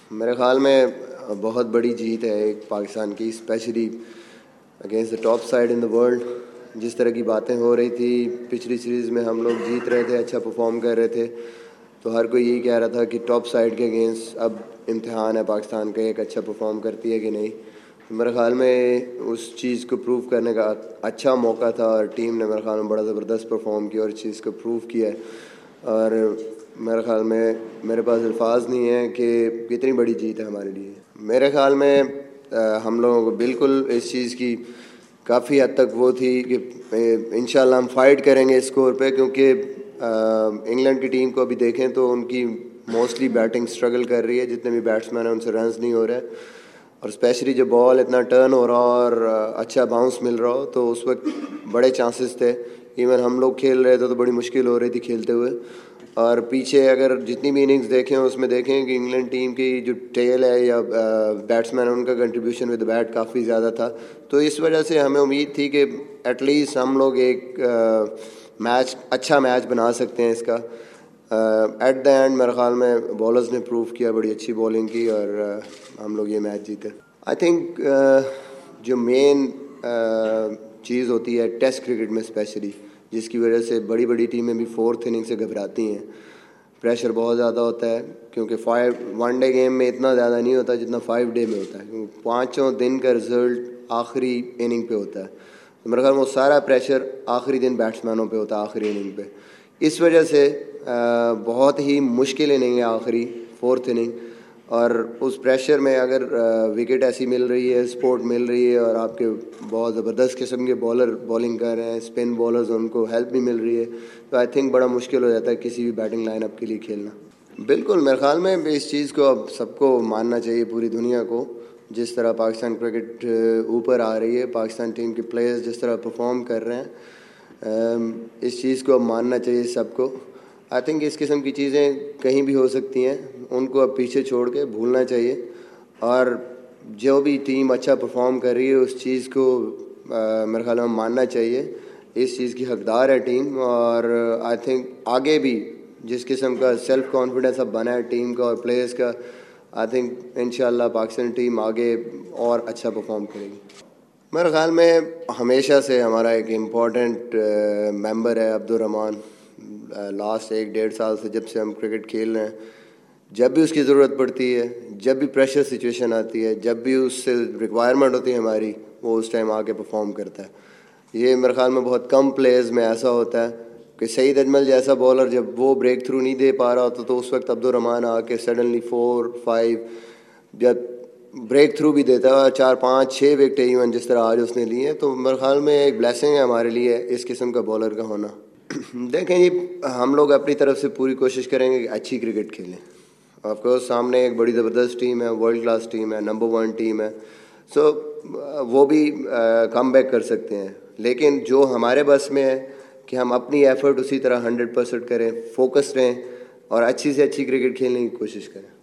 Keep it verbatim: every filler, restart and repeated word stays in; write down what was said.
میرے خیال میں بہت بڑی جیت ہے ایک پاکستان کی، especially against the top side in the world. جس طرح کی باتیں ہو رہی تھی پچھلی سیریز میں، ہم لوگ جیت رہے تھے، اچھا پرفارم کر رہے تھے، تو ہر کوئی یہی کہہ رہا تھا کہ ٹاپ سائڈ کے اگینسٹ اب امتحان ہے پاکستان کا، ایک اچھا پرفارم کرتی ہے کہ نہیں. میرے خیال میں اس چیز کو پروو کرنے کا اچھا موقع تھا، اور ٹیم نے میرے خیال میں بڑا زبردست پرفارم کیا اور اس چیز کو پروو کیا ہے. اور میرے خیال میں میرے پاس الفاظ نہیں ہیں کہ کتنی بڑی جیت ہے ہمارے لیے. میرے خیال میں ہم لوگوں کو بالکل اس چیز کی کافی حد تک وہ تھی کہ انشاءاللہ ہم فائٹ کریں گے اسکور پہ، کیونکہ انگلینڈ کی ٹیم کو ابھی دیکھیں تو ان کی موسٹلی بیٹنگ اسٹرگل کر رہی ہے، جتنے بھی بیٹسمین ہیں ان سے رنز نہیں ہو رہے، اور اسپیشلی جب بال اتنا ٹرن ہو رہا ہو اور اچھا باؤنس مل رہا ہو تو اس وقت بڑے چانسز تھے. ایون ہم لوگ کھیل رہے تھے تو بڑی مشکل ہو رہی تھی کھیلتے ہوئے. اور پیچھے اگر جتنی بھی اننگز دیکھیں اس میں دیکھیں کہ انگلینڈ ٹیم کی جو ٹیل ہے یا بیٹسمین ان کا کنٹریبیوشن ود بیٹ کافی زیادہ تھا. تو اس وجہ سے ہمیں امید تھی کہ ایٹ لیسٹ ہم لوگ ایک میچ اچھا میچ بنا سکتے ہیں اس کا. ایٹ دا اینڈ میرے خیال میں بالرز نے پروو کیا، بڑی اچھی بالنگ کی، اور ہم لوگ یہ میچ جیتے. آئی تھنک جو مین چیز ہوتی ہے ٹیسٹ کرکٹ میں اسپیشلی، جس کی وجہ سے بڑی بڑی ٹیمیں بھی فورتھ اننگ سے گھبراتی ہیں، پریشر بہت زیادہ ہوتا ہے، کیونکہ فائیو ون ڈے گیم میں اتنا زیادہ نہیں ہوتا جتنا فائیو ڈے میں ہوتا ہے، کیونکہ پانچوں دن کا رزلٹ آخری اننگ پہ ہوتا ہے. تو میرے خیال میں وہ سارا پریشر آخری دن بیٹسمینوں پہ ہوتا ہے آخری اننگ پہ. اس وجہ سے بہت ہی مشکل اننگ ہے آخری فورتھ اننگ، اور اس پریشر میں اگر وکٹ ایسی مل رہی ہے، سپورٹ مل رہی ہے، اور آپ کے بہت زبردست قسم کے بالر بالنگ کر رہے ہیں، اسپن بالرز ان کو ہیلپ بھی مل رہی ہے، تو آئی تھنک بڑا مشکل ہو جاتا ہے کسی بھی بیٹنگ لائن اپ کے لیے کھیلنا. بالکل میرے خیال میں اس چیز کو اب سب کو ماننا چاہیے، پوری دنیا کو. جس طرح پاکستان کرکٹ اوپر آ رہی ہے، پاکستان ٹیم کے پلیئرز جس طرح پرفارم کر رہے ہیں، اس چیز کو اب ماننا چاہیے سب کو. آئی تھنک اس قسم کی چیزیں کہیں بھی ہو سکتی ہیں، ان کو اب پیچھے چھوڑ کے بھولنا چاہیے، اور جو بھی ٹیم اچھا پرفارم کر رہی ہے اس چیز کو میرے خیال میں ماننا چاہیے. اس چیز کی حقدار ہے ٹیم، اور آئی تھنک آگے بھی جس قسم کا سیلف کانفیڈنس اب بنا ہے ٹیم کا اور پلیئرز کا، آئی تھنک انشاءاللہ پاکستان ٹیم آگے اور اچھا پرفارم کرے گی. میرے خیال میں ہمیشہ سے ہمارا ایک امپورٹنٹ ممبر ہے عبدالرحمن. لاسٹ ایک ڈیڑھ سال سے جب سے ہم کرکٹ کھیل رہے ہیں، جب بھی اس کی ضرورت پڑتی ہے، جب بھی پریشر سچویشن آتی ہے، جب بھی اس سے ریکوائرمنٹ ہوتی ہے ہماری، وہ اس ٹائم آ کے پرفارم کرتا ہے. یہ میرے خیال میں بہت کم پلیئرز میں ایسا ہوتا ہے کہ سعید اجمل جیسا بالر جب وہ بریک تھرو نہیں دے پا رہا ہوتا تو اس وقت عبدالرحمن آ کے سڈنلی فور فائیو جب بریک تھرو بھی دیتا ہے، اور چار پانچ چھ وکٹیں ایون جس طرح آج اس نے لی ہیں. تو میرے خیال میں ایک بلیسنگ ہے ہمارے لیے اس قسم کا بالر کا ہونا. دیکھیں جی، ہم لوگ اپنی طرف سے پوری کوشش کریں گے کہ اچھی کرکٹ کھیلیں. آف کورس سامنے ایک بڑی زبردست ٹیم ہے، ورلڈ کلاس ٹیم ہے، نمبر ون ٹیم ہے، سو وہ بھی کم بیک کر سکتے ہیں. لیکن جو ہمارے بس میں ہے کہ ہم اپنی ایفرٹ اسی طرح ہنڈریڈ پرسینٹ کریں، فوکس رہیں، اور اچھی سے اچھی کرکٹ کھیلنے کی کوشش کریں.